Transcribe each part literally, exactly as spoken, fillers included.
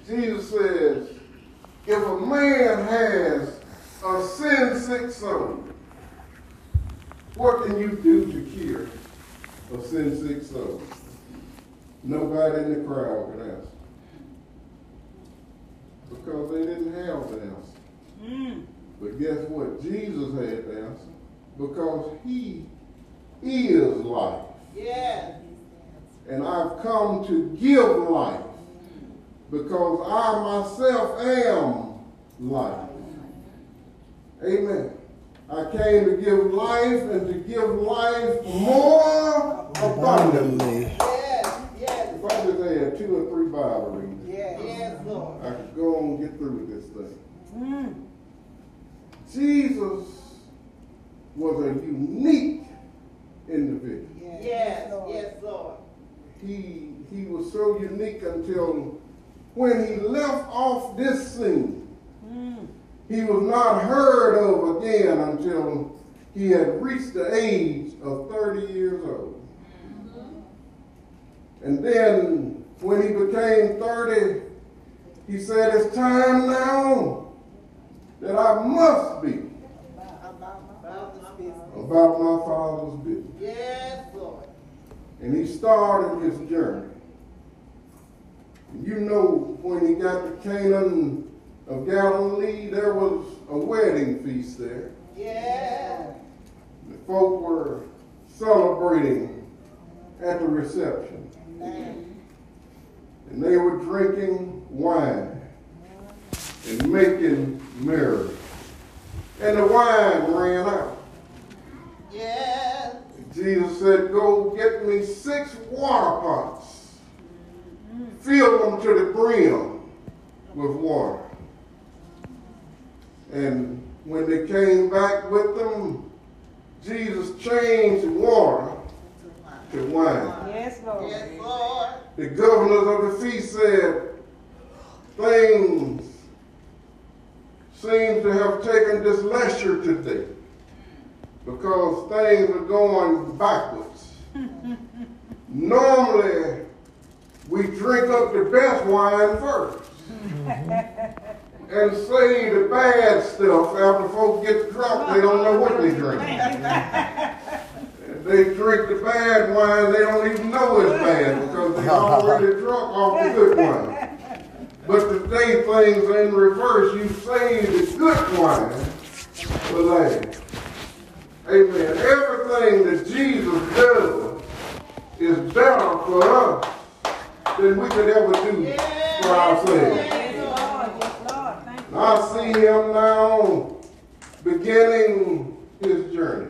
Jesus says, if a man has a sin-sick soul, what can you do to cure a sin-sick soul? Nobody in the crowd could answer. Because they didn't have the answer. Mm. But guess what? Jesus had the answer. Because he is life. Yeah. And I've come to give life. Because I myself am life. Amen. I came to give life and to give life more abundantly. Yes, yes. If I just had two or three Bible readings, yes, yes, Lord, I could go on and get through with this thing. Mm. Jesus was a unique individual. Yes, yes, Lord. Yes, Lord. He, he was so unique until when he left off this scene, mm. he was not heard of again until he had reached the age of thirty years old. Mm-hmm. And then when he became thirty, he said, it's time now that I must be about my Father's business. Yes, Lord. And he started his journey. You know, when he got to Canaan of Galilee, there was a wedding feast there. Yeah. The folk were celebrating at the reception. Amen. And they were drinking wine and making merry. And the wine ran out. Yeah. And Jesus said, go get me six water pots. Fill them to the brim with water. And when they came back with them, Jesus changed water to wine. Yes, Lord. Yes, Lord. The governors of the feast said, things seem to have taken this leisure today because things are going backwards. Normally, we drink up the best wine first and say the bad stuff after folks get drunk. They don't know what they drink. They drink the bad wine, they don't even know it's bad because they're already drunk off the good wine. But today things are in reverse. You save the good wine for last. Amen. Everything that Jesus does is better for us than we could ever do yes, for ourselves. Yes, Lord. Yes, Lord. Thank you. I see him now beginning his journey,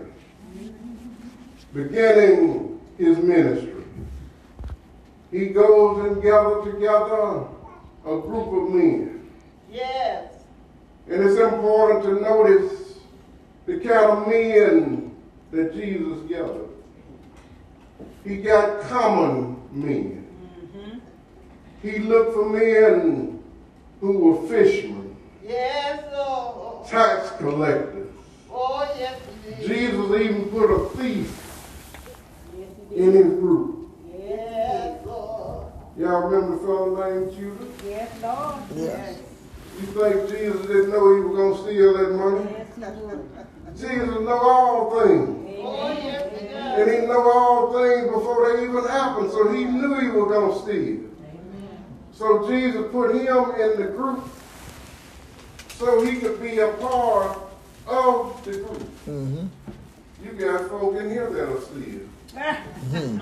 beginning his ministry. He goes and gathers together a group of men. Yes. And it's important to notice the kind of men that Jesus gathered. He got common men. Mm-hmm. He looked for men who were fishermen. Yes, Lord. Tax collectors. Oh, yes, he did. Jesus even put a thief yes, in his group. Yes, Lord. Y'all remember the fellow named Judas? Yes, Lord. Yes. You think Jesus didn't know he was going to steal that money? Yes, he would. Jesus knows all things. Oh, yes, he does. And he knew all things before they even happened, so he knew he was going to steal. Amen. So Jesus put him in the group so he could be a part of the group. Mm-hmm. You got folk in here that'll steal. Mm-hmm.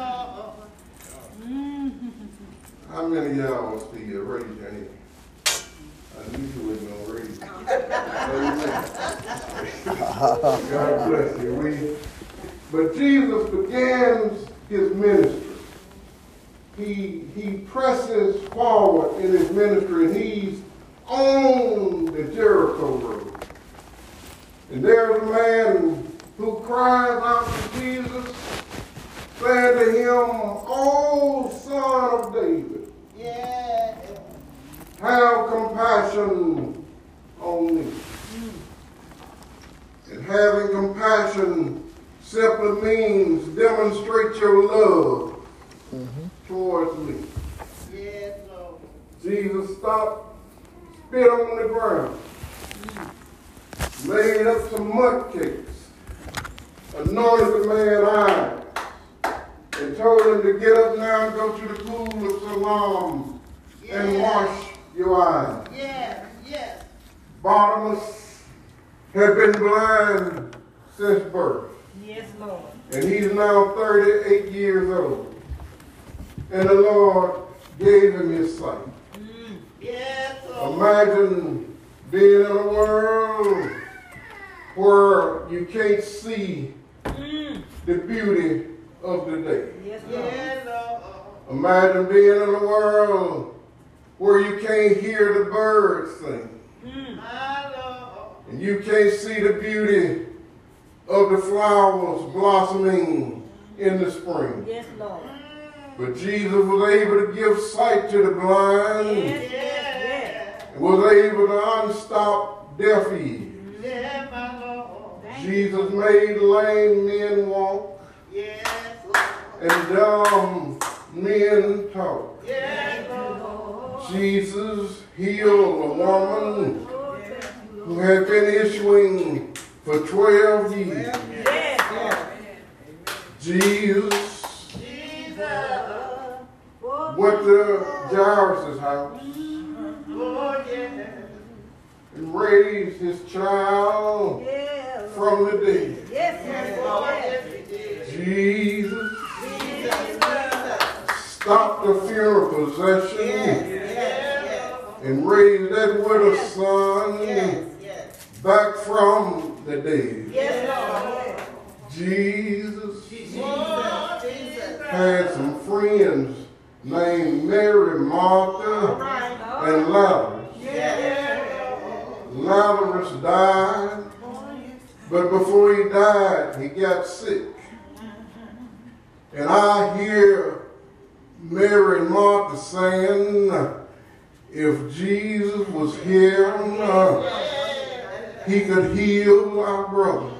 How many of y'all will steal? Raise your hand. I knew you wasn't going to raise it. God bless you. We, but Jesus begins his ministry. He, he presses forward in his ministry, and he's on the Jericho road. And there's a man who cries out to Jesus, saying to him, "O Son of David, Yeah. have compassion on me." Mm. And having compassion simply means demonstrate your love mm-hmm. towards me. Yes, Lord. Jesus stopped, spit on the ground, made up some mud cakes, anointed the man's eyes, and told him to get up now and go to the pool of Siloam and Yes. wash your eyes. Yes, yes. Bartimaeus had been blind since birth, Yes, Lord. and he's now thirty-eight years old. And the Lord gave him his sight. Mm. Yes, Lord. Imagine being in a world where you can't see Mm. the beauty of the day. Yes, Lord. Yes, Lord. Imagine being in a world where you can't hear the birds sing. Mm. My Lord. And you can't see the beauty of the flowers blossoming in the spring. Yes, Lord. But Jesus was able to give sight to the blind, Yes, yes, and was able to unstop deaf ears. yes, my Lord. Jesus made lame men walk Yes, Lord. and dumb men talk. Yes, Lord. Jesus healed a woman who had been issuing for twelve years. Yes, Lord. Jesus Jesus. went to Jairus' house Lord, yes. and raised his child Yes. from the dead. Yes, yes, Lord. Yes, he did. Jesus Jesus. stopped the funeral procession Yes, yes, and raised that widow's son yes, yes. back from the dead. Yes, Lord. Jesus Jesus. Jesus. had some friends named Mary, Martha, and Lazarus. Yes. Lazarus died, but before he died, he got sick. And I hear Mary and Martha saying, if Jesus was here, uh, he could heal our brother.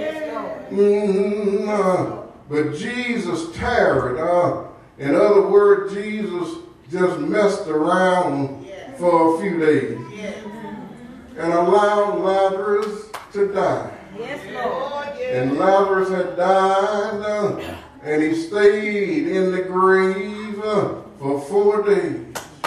Mm, uh, but Jesus tarried. Uh, in other words, Jesus just messed around for a few days and allowed Lazarus to die. Yes, Lord. And Lazarus had died, uh, and he stayed in the grave uh, for four days.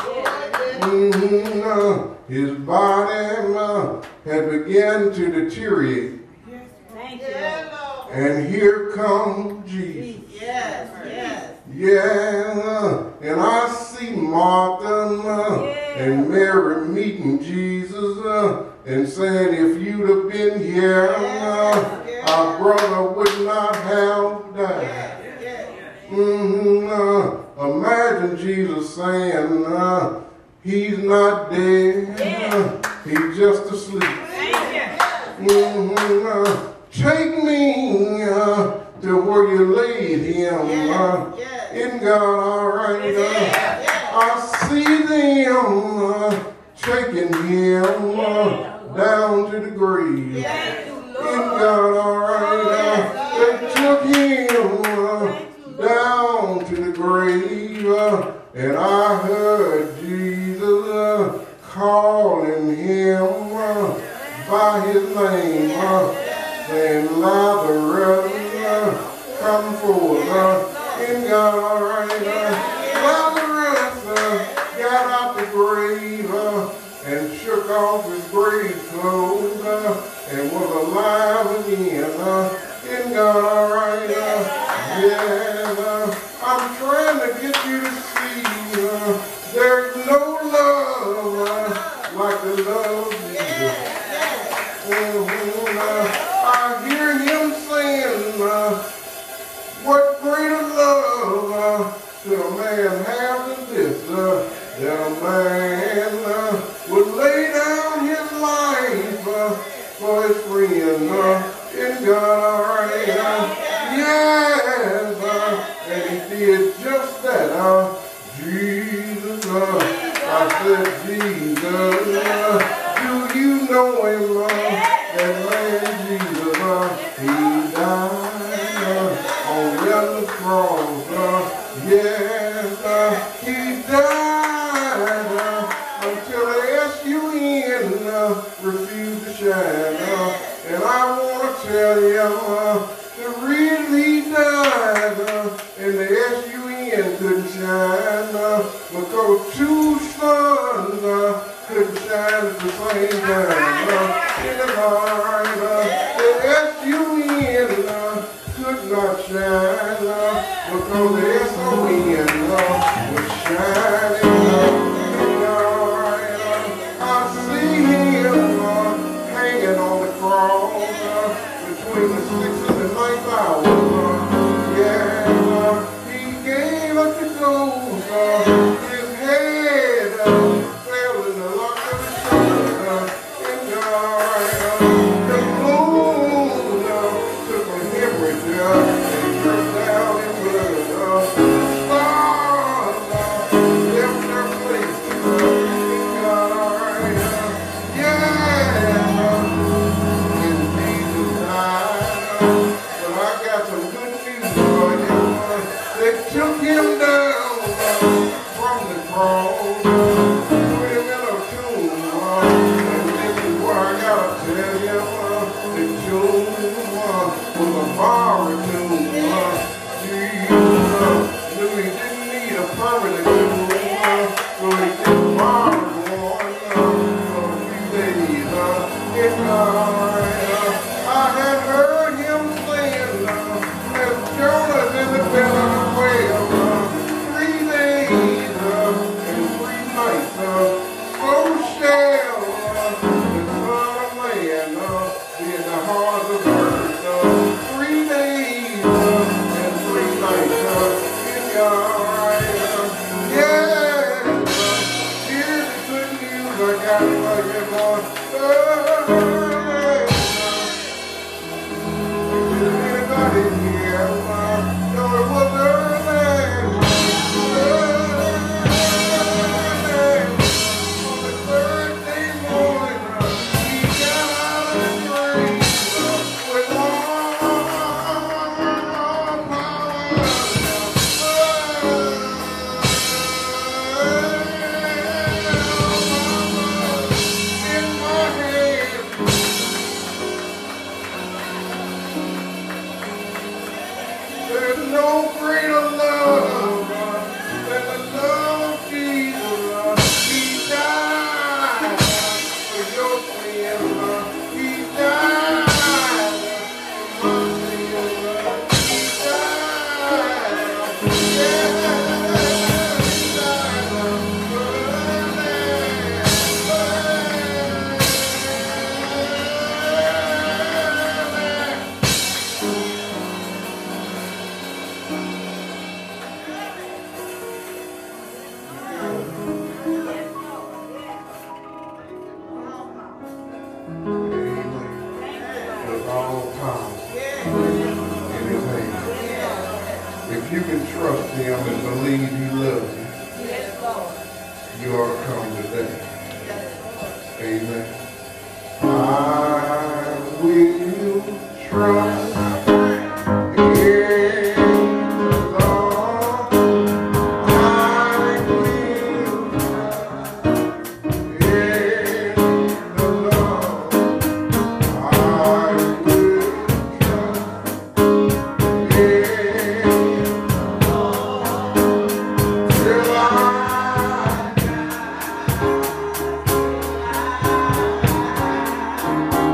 Mm-hmm, uh, his body uh, had begun to deteriorate. Thank you, Lord. And here comes Jesus. Yes, yes. Yeah, uh, and I see Martha uh, and Mary meeting Jesus uh, and saying, if you'd have been here, uh, our brother would not have died. Mm-hmm, uh, imagine Jesus saying, uh, he's not dead, uh, he's just asleep. Mm-hmm, uh, take me uh, to where you laid him. Uh, in God, all right. Uh, I see them uh, taking him uh, down to the grave. In God, all right. Uh, they took him uh, down to the grave, uh, and I heard Jesus uh, calling him uh, by his name, uh, saying, Lazarus, uh, come forth. Uh, in God, all right. Uh, Lazarus uh, got out the grave uh, and shook off his grave clothes uh, and was alive again. Uh, in God, all right. Uh, yeah, uh, I'm trying to get you to see uh, there's no love uh, like the love of Jesus. Mm-hmm, uh, I hear him saying, uh, what greater love uh, could a man have than this, uh, that a man uh, would lay down his life uh, for his friend. Uh, in God, all right. Uh, yes, uh, and he did just that. Uh, Jesus, uh, I said, Jesus, uh, do you know him? Uh, that man Jesus, uh, he died. On the cross, uh, yes, uh, he died uh, know, two suns uh, couldn't shine at the same time. Uh, in the night, uh, the S U N uh, could not shine uh, because the S O N uh, was shining. Uh, in the night, uh, I see him uh, hanging on the cross uh, between the sixth and the ninth hour. Uh, yeah, uh, he gave up the ghost. Uh, his head uh, fell in the lock of the sun. Uh, in the night, uh, the moon uh, took a hemorrhage uh, and dripped down in blood. Uh, stars uh, left their place. Uh, in the night, uh, yeah, in Jesus' name. But I got some good news for you. Uh, they took him down uh, from the cross, uh, put him in a tomb. Uh, and this is what I gotta tell you. Uh, the tomb uh, was a borrowed tomb. Uh, Jesus uh, knew he didn't need a permanent tomb, uh, so he just borrowed one uh, for a few days. Uh, in night, uh, I had heard him saying, uh, as Jonah in the belly of the whale, uh, three days uh, and three nights, uh, so shall uh, the Son of Man uh, be in the heart of the earth. Uh, three days uh, and three nights uh, in your uh, yeah, uh, here's the good news I got for you, Lord. Uh, Anybody here uh, know it was early, early on the Thursday morning? Uh, he got out of the grave uh, with all power in my hand. There's no greater love uh, than the love of Jesus. Uh, he died for your sins. Uh, he died for my sins. Uh, he died. Yeah, he died. With all power in his hand. If you can trust him and believe he loves you, you ought to come today. Amen. I will trust in the Lord. I will trust in the Lord. I will trust in the Lord till I die.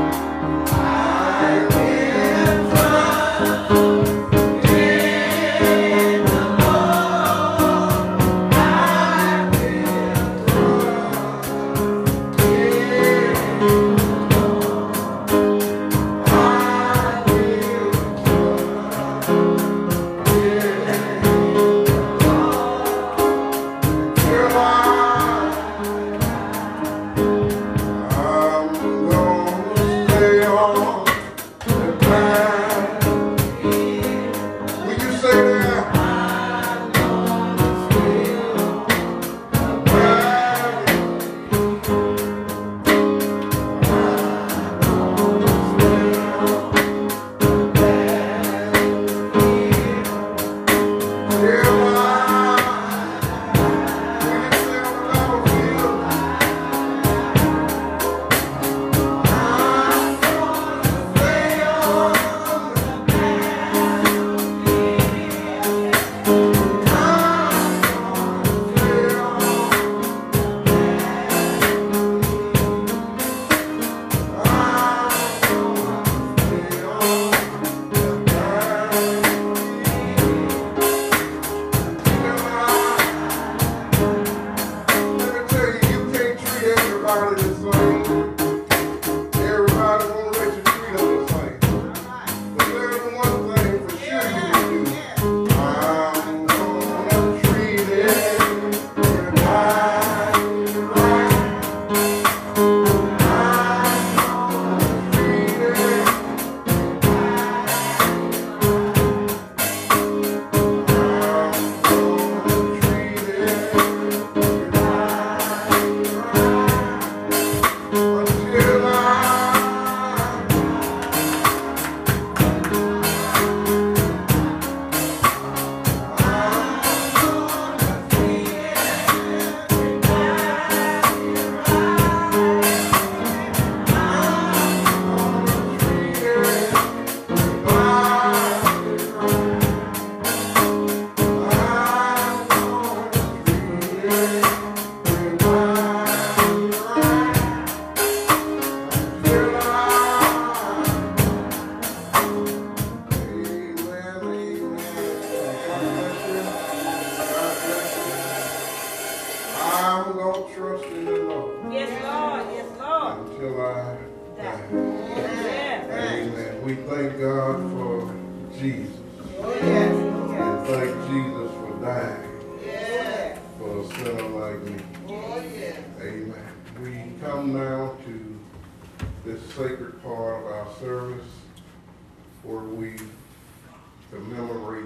trust in the Lord. Yes, Lord. Yes, Lord. Until I die. Yes. Amen. We thank God for Jesus. Oh, yes. And thank Jesus for dying Yes. for a sinner like me. Oh, yes. Amen. We come now to this sacred part of our service where we commemorate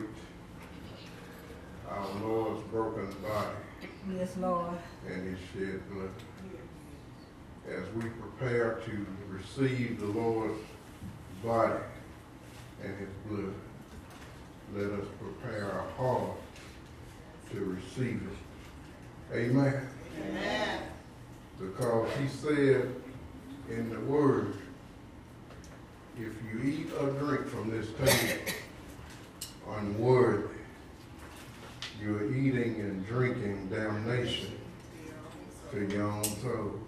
our Lord's broken body Yes, Lord. and his shed blood. As we prepare to receive the Lord's body and his blood, let us prepare our heart to receive it. Amen. Amen. Because he said in the word, if you eat or drink from this table unworthy, you're eating and drinking damnation to your own soul.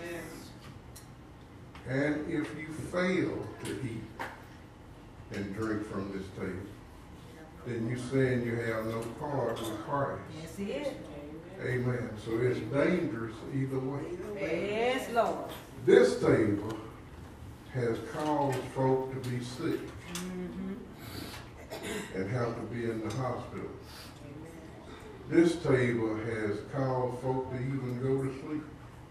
And if you fail to eat and drink from this table, then you're saying you have no part with Christ. Yes, it is. Amen. So it's dangerous either way. Yes, Lord. This table has caused folk to be sick Mm-hmm. and have to be in the hospital. This table has caused folk to even go to sleep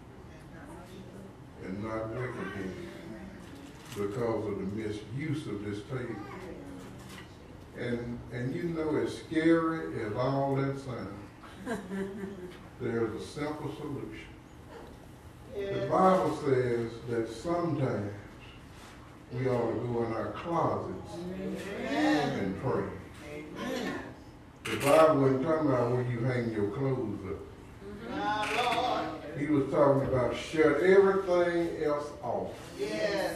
and not wake again because of the misuse of this table. And and you know, as scary as all that sounds, there's a simple solution. The Bible says that sometimes we ought to go in our closets and pray. The Bible wasn't talking about where you hang your clothes up. He was talking about shut everything else off Yes.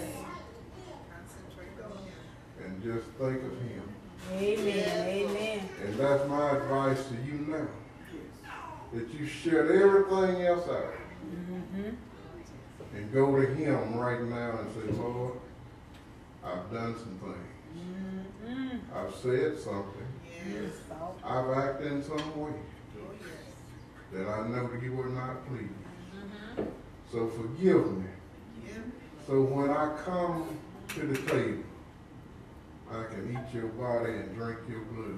and just think of him. Amen. Amen. And that's my advice to you now. That you shut everything else out Mm-hmm. and go to him right now and say, Lord, I've done some things. Mm-hmm. I've said something. Yes, Lord. I've acted in some way that I know that you were not pleased. Mm-hmm. So forgive me. So when I come to the table, I can eat your body and drink your blood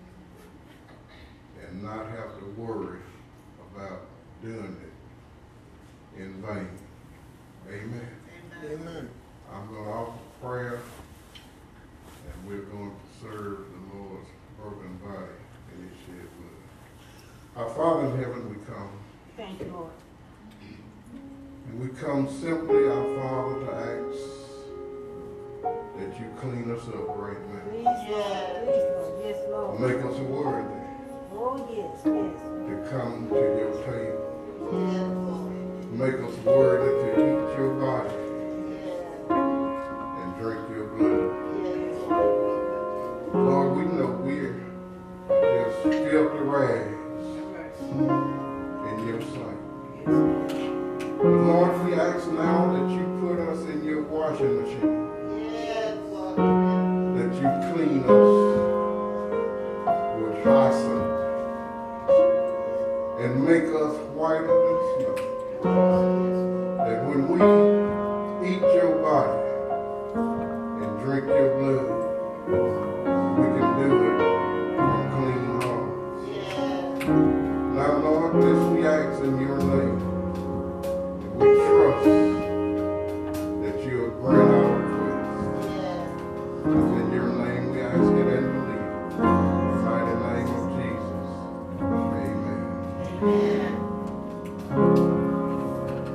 and not have to worry about doing it in vain. Amen. Amen. I'm going to offer prayer, and we're going to serve the Lord's broken body and his shed blood. Our Father in heaven, we come. Thank you, Lord. And we come simply, our Father, to ask that you clean us up right now. Please, Lord. Please, Lord. Yes, Lord. Make us worthy Oh, yes, yes. to come to your table. Make us worthy to eat your body and drink your blood. Lord, we know we're just filthy rags in your sight. But Lord, we ask now that you put us in your washing machine, that you clean us with hyssop and make us whiter than snow. That when we eat your body and drink your blood, we can do it from clean hearts. Now, Lord, this we ask in your name. We trust that you will grant our request. It's in your name we ask it and believe. In the mighty name of Jesus. Amen. Amen.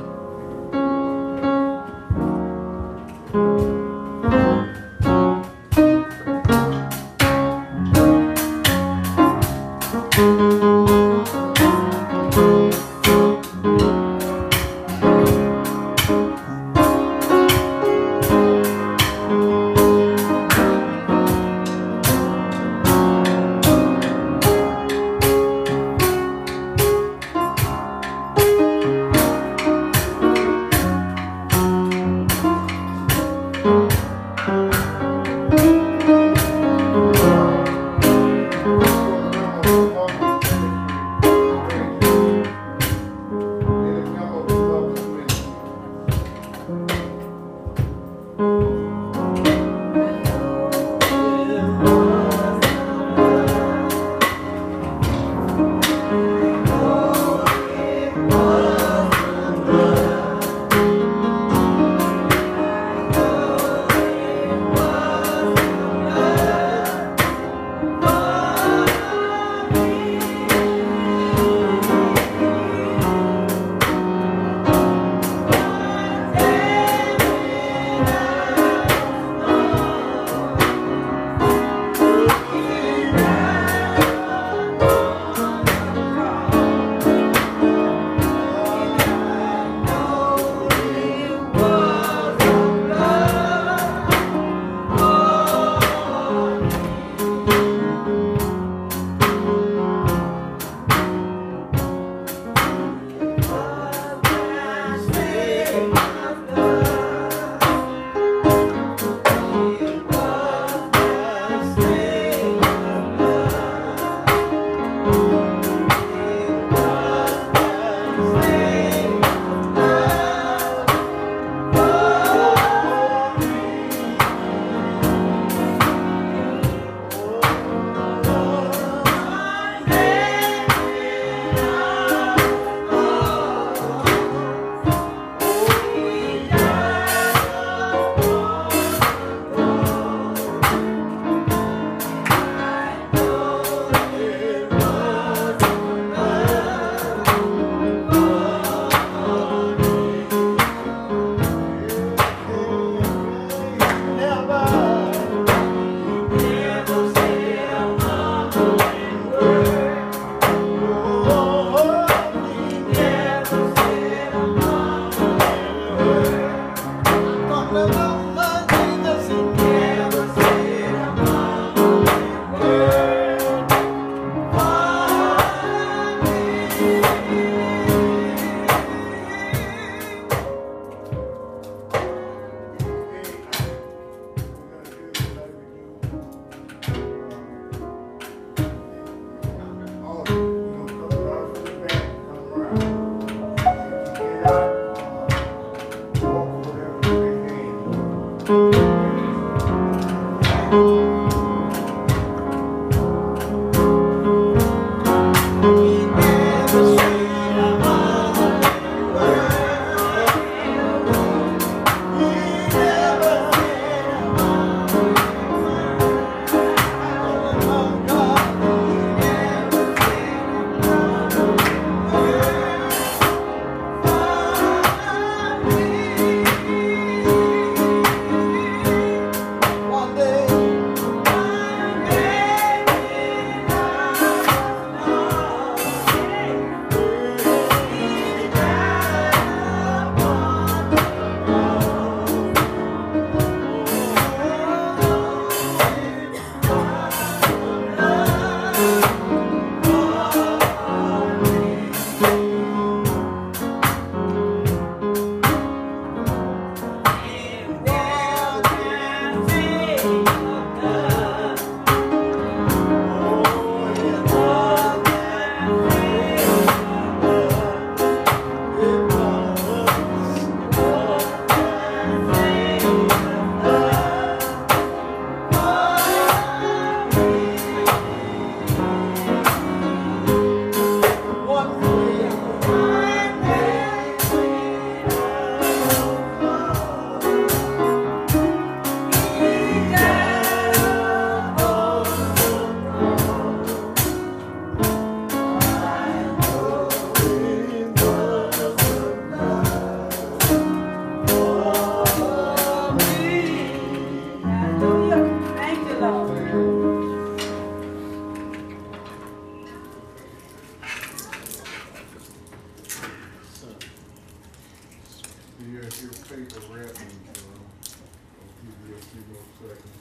your, your paper wrapping. Uh, I'll give you a few more seconds.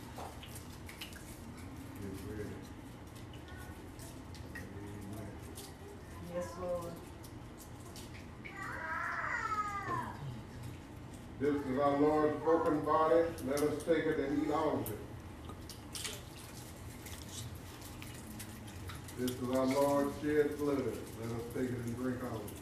Get ready. Amen. Yes, Lord. This is our Lord's broken body. Let us take it and eat all of it. This is our Lord's shed blood. Let us take it and drink all of it.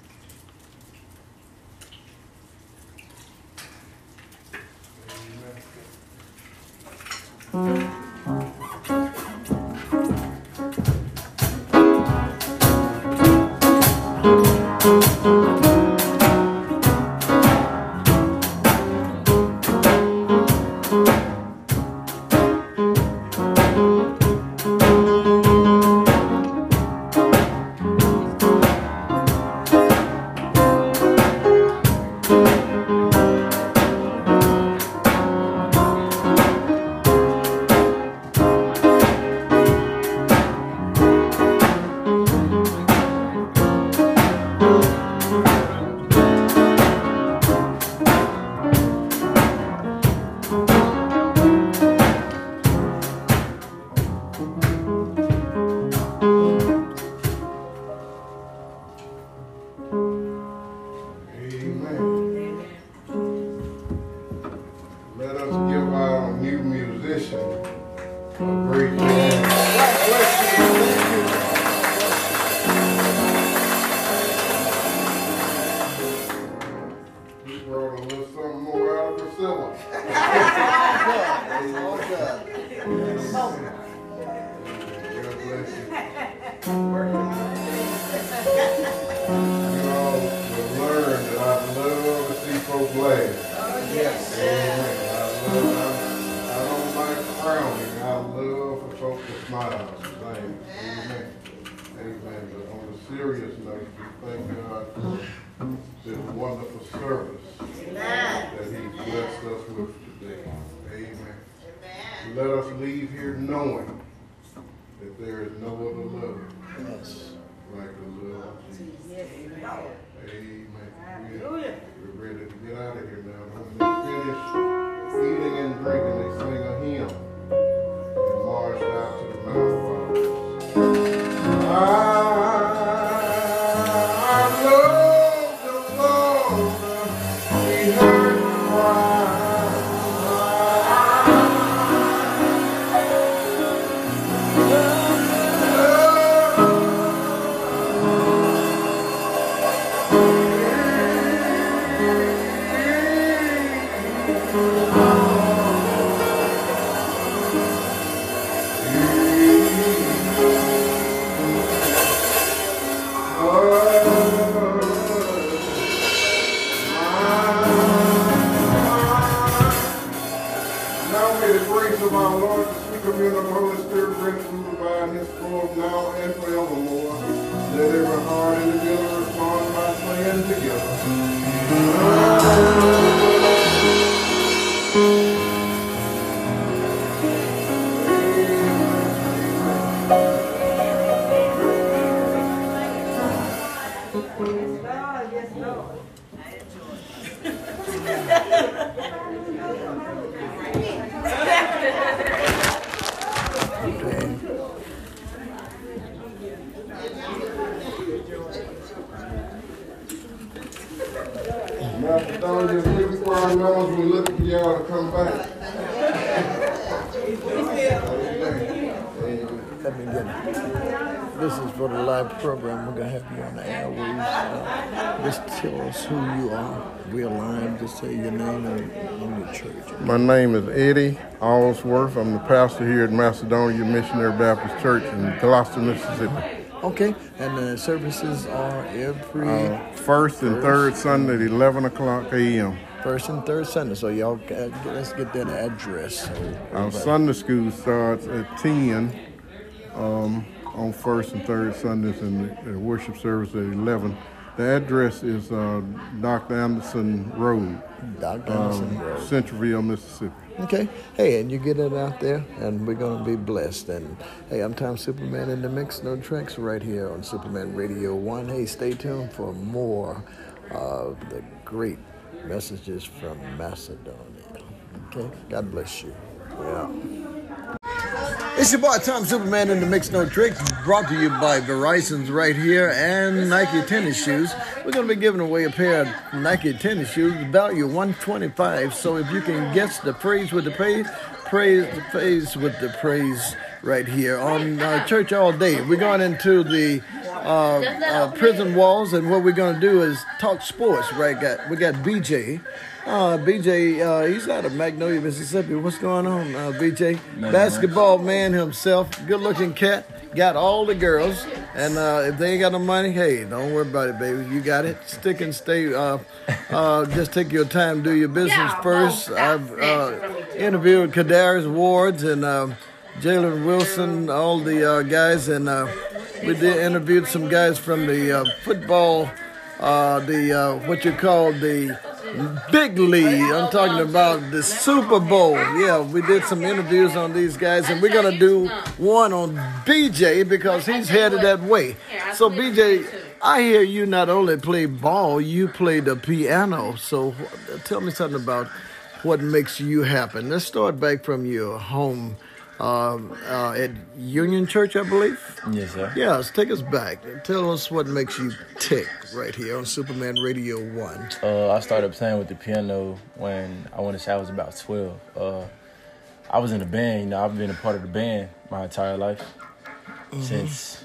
Program. We're going to have you on the airwaves. Uh, just tell us who you are. We're live. Just say your name and, and your church. My name is Eddie Allsworth. I'm the pastor here at Macedonia Missionary Baptist Church in Gloucester, Mississippi. Okay, and the services are every... Uh, first and first third Sunday at eleven o'clock a.m. First and third Sunday, so y'all, uh, let's get that address. So Our Sunday school starts at ten. Um... on first and third Sundays, and the, the worship service at eleven. The address is uh, Doctor Anderson Road, Doctor Anderson um, Road, Centralville, Mississippi. Okay. Hey, and you get it out there, and we're going to be blessed. And, hey, I'm Tom Superman in the mix, no tracks, right here on Superman Radio one. Hey, stay tuned for more of the great Messages from Macedonia. Okay, God bless you. Yeah. It's your boy Tom Superman in the Mix No Tricks, brought to you by Verizon's right here and Nike tennis shoes. We're going to be giving away a pair of Nike tennis shoes, value one hundred twenty-five dollars. So if you can guess the phrase with the praise, praise the phrase with the praise right here on uh, Church All Day. We're going into the uh, uh, prison walls, and what we're going to do is talk sports. Right? Got we got B J. Uh, B J, uh, he's out of Magnolia, Mississippi. What's going on, uh, B J? Nothing, Basketball man himself, good-looking cat, got all the girls. And uh, if they ain't got no money, hey, don't worry about it, baby. You got it. Stick and stay. Uh, uh, just take your time, do your business first. I've uh, interviewed Kadarius Wards and uh, Jalen Wilson, all the uh, guys, and uh, we did interviewed some guys from the uh, football, uh, the uh, what you call the Big league. I'm talking about the Super Bowl. Yeah, we did some interviews on these guys, and we're going to do one on B J because he's headed that way. So, B J, I hear you not only play ball, you play the piano. So, tell me something about what makes you happy. Let's start back from your home um, uh, at Union Church, I believe. Yes, sir. Yes, take us back. Tell us what makes you tick right here on Superman Radio one. Uh, I started playing with the piano when I want to say I was about twelve. Uh, I was in a band. You know, I've been a part of the band my entire life. Mm-hmm. Since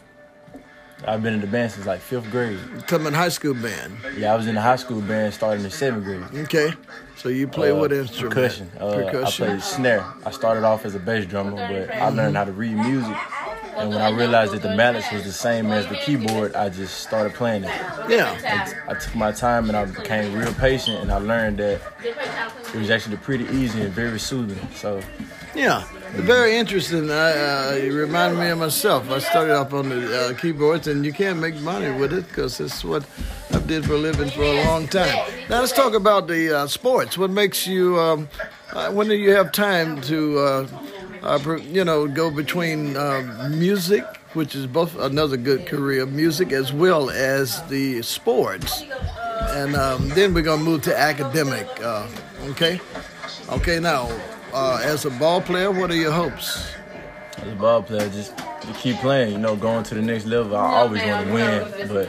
I've been in the band since like fifth grade. Coming high school band. Yeah, I was in the high school band starting in seventh grade. Okay. So you play uh, what instrument? Percussion. Uh, Percussion. I played snare. I started off as a bass drummer, but I learned how to read music. And when I realized that the mallets was the same as the keyboard, I just started playing it. Yeah. I, I took my time and I became real patient, and I learned that it was actually pretty easy and very soothing. So, yeah, very interesting. I, uh, it reminded me of myself. I started off on the uh, keyboards, and you can't make money with it because it's what I did for a living for a long time. Now let's talk about the uh, sports. What makes you? Um, uh, when do you have time to? Uh, Uh, you know, go between uh, music, which is both another good career, music as well as the sports. And um, then we're going to move to academic, uh, okay? Okay, now, uh, as a ball player, what are your hopes? As a ball player, just to keep playing, you know, going to the next level. I always want to win, but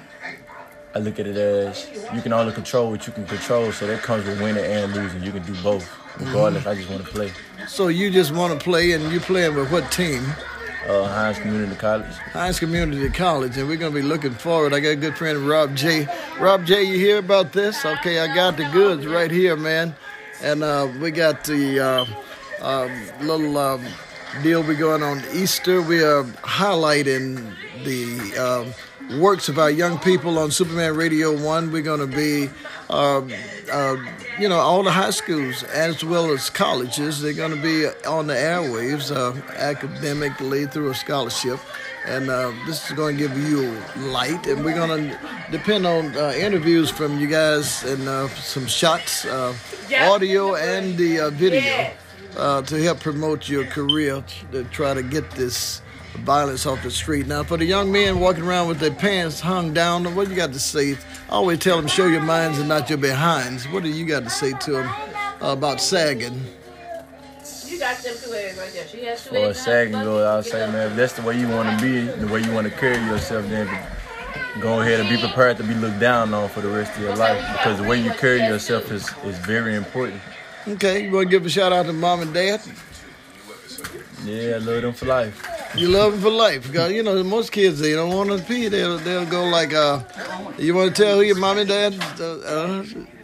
I look at it as you can only control what you can control, so that comes with winning and losing. You can do both. Regardless, I just want to play. So you just want to play, and you playing with what team? Uh, Hines Community College. Hines Community College, and we're going to be looking forward. I got a good friend, Rob J. Rob J, you hear about this? Okay, I got the goods right here, man. And uh, we got the uh, uh, little uh, deal we're going on Easter. We are highlighting the uh, works of our young people on Superman Radio one. We're going to be... Uh, uh, you know, all the high schools as well as colleges, they're going to be on the airwaves uh, academically through a scholarship. And uh, this is going to give you light. And we're going to depend on uh, interviews from you guys and uh, some shots, uh, audio and the uh, video uh, to help promote your career to try to get this violence off the street. Now, for the young men walking around with their pants hung down, what you got to say? I always tell them, show your minds and not your behinds. What do you got to say to them uh, about sagging? You got them two legs right there. She has two Or legs. sagging goes, I'll say, man, if that's the way you want to be, the way you want to carry yourself, then go ahead and be prepared to be looked down on for the rest of your life, because the way you carry yourself is, is very important. Okay, you want to give a shout out to mom and dad? Yeah, I love them for life. You love them for life. Because, you know, most kids, they don't want to pee. They'll, they'll go like, uh, you want to tell who your mom and dad? Uh, uh,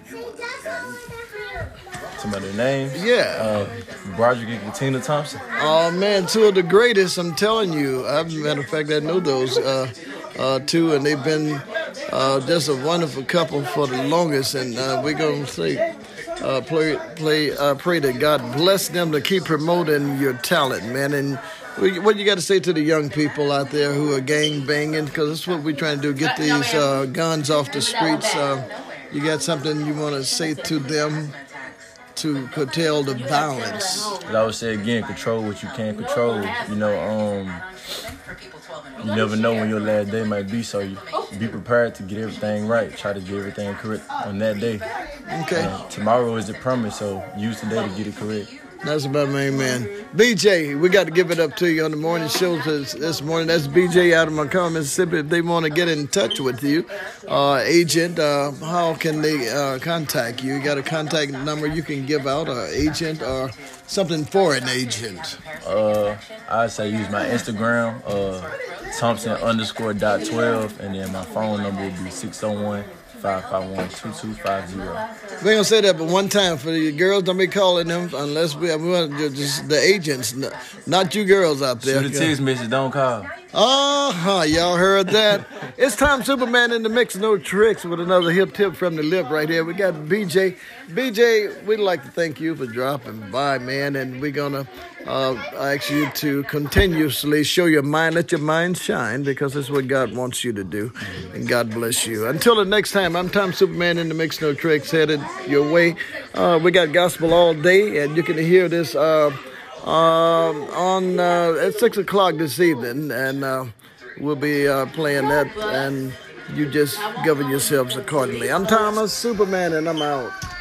Somebody's names? Yeah. Uh, Broderick and Katina Thompson. Oh, man, two of the greatest, I'm telling you. As a matter of fact, I know those uh, uh, two, and they've been uh, just a wonderful couple for the longest. And uh, we're going to say, uh, play, play, uh, pray that God bless them to keep promoting your talent, man. And what you got to say to the young people out there who are gang banging? Because that's what we're trying to do, get these uh, guns off the streets. Uh, you got something you want to say to them to curtail the violence? As I would say again, control what you can't control. You know, um, you never know when your last day might be, so you be prepared to get everything right. Try to get everything correct on that day. Okay. And tomorrow is the promise, so use today to get it correct. That's about my man. B J, we got to give it up to you on the morning show this, this morning. That's B J out of Montgomery, Mississippi. If they want to get in touch with you, uh, agent, uh, how can they uh, contact you? You got a contact number you can give out, or agent, or something for an agent? Uh, I'd say use my Instagram, uh, Thompson underscore dot twelve, and then my phone number would be six oh one, five five one, two two five zero. We're going to say that but one time for the girls. Don't be calling them unless we, we want to just the agents, not you girls out there. Shoot a text message, don't call. Uh-huh, y'all heard that. It's Tom Superman in the mix, no tricks, with another hip tip from the lip right here. We got B J. B J, we'd like to thank you for dropping by, man, and we're going to uh, ask you to continuously show your mind, let your mind shine, because that's what God wants you to do, and God bless you. Until the next time, I'm Tom Superman in the mix, no tricks, headed your way. Uh, we got gospel all day, and you can hear this uh, Um, on uh, at six o'clock this evening, and uh, we'll be uh, playing that, and you just govern yourselves accordingly. I'm Thomas Superman, and I'm out.